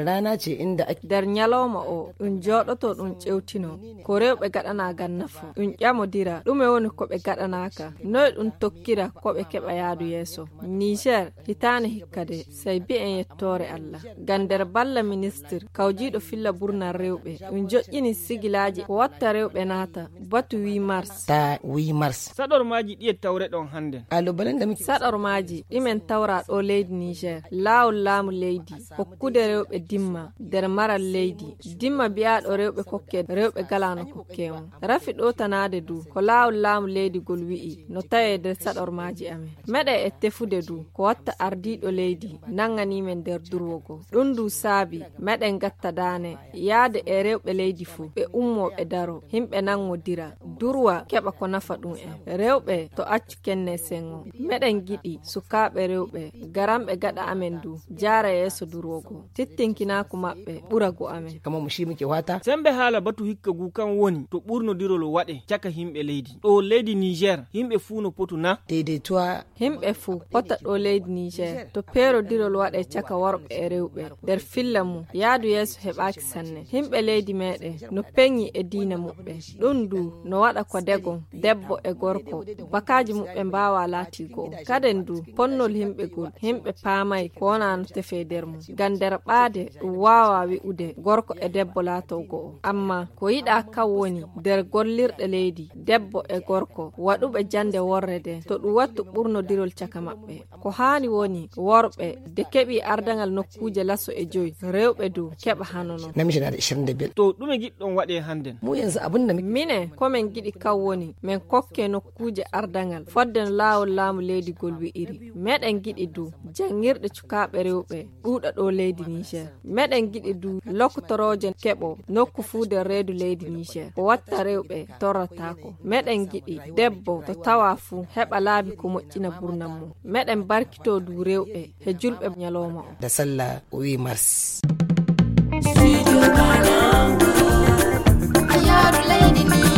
saboda rana ce inda ake der nyaloma o ɗum joɗoto ɗum ƴewtino ko rewɓe gaɗana gan nafu ɗum ƴamodira ɗume woni ko ɓe gaɗanaka noy ɗum tokkira ko ɓe keɓa yaadu yeeso. Niger hitane hikkade sai bi en yettore Allah gan der balla ministre kawjiɗo filla burna rewɓe ɗum joƴƴini sigilaji ko watta rewɓe nata batu 8 mars ta 8 mars saɗormaji ɗi tawre ɗon hande kalubalen da muke saɗormaji ɗimen tawra ɗo leydi Niger laawol laamu leydi hokkude rewɓe dimma der maral leydi dimma biyaɗo rewɓe kokke rewɓe galano kokke on rafi ɗo tanade du ko laawol laamu leydi gol wi'i no tawe der saɗormaji amen meɗe e tefude du ko watta ardiɗo leydi nanganimen nder durwogo ɗum du saabi meɗen gatta dane yaade e rewɓe leydi fuu ɓe ummoɓe daro himɓe nangodira durwa keɓa ko nafa ɗum en rewɓe to accu kenne sengo meɗen giɗi sukaɓe rewɓe garamɓe gaɗa amen du jara yeeso durwogo tittinkinaku maɓɓe ɓurago amen kama mu shi muke wata sembe haala batu hikkagu kan woni to ɓurnodirol waɗe caka himɓe leydi ɗo leydi Niger himɓe fuu no potu na daidaituwa himɓe fuu pota ɗo leydi Niger to perodirol waɗe caka worɓe e rewɓe der filla mum yaadu yeeso heɓaki sanne himɓe leydi meɗen no peŋi e diina muɓɓe ɗum du no waɗa ko degon debbo e gorko bakaji muɓɓe mbawa laatigo kaden du ponnol himɓe gol himɓe paamay ko wona no tefe der mum gan der ɓaade ɗum wawa wi'ude gorko e debbo laatogo o amma ko yiɗa kan woni der gollirɗe leydi debbo e gorko waɗuɓe jande worre den to ɗum wattu ɓurnodirol caka maɓɓe ko hani woni worɓe de keɓi ardangal nokkuje lasso e joyi rewɓe du keɓa hanono namiji na da 25 to ɗume giɗɗon waɗe handen mu yanzu abin da mine komin giɗi kan woni min kokke nokkuje ardangal fodden laawol laamu leydi gol wi'iri meɗen giɗi du jangirɗe cukaɓe rewɓe ɗuuɗa ɗo leydi Niger meɗen giɗi du lokotoroje keɓo nokku fuu nder reedu leydi Niger ko watta rewɓe torratako meɗen giɗi debbo to tawa fuu heɓa laabi ko moƴƴina burnam mum meɗen barkito du rewɓe he julɓe nyaloma o da sallah 8 mars Studio Banangu, Ayadu Lady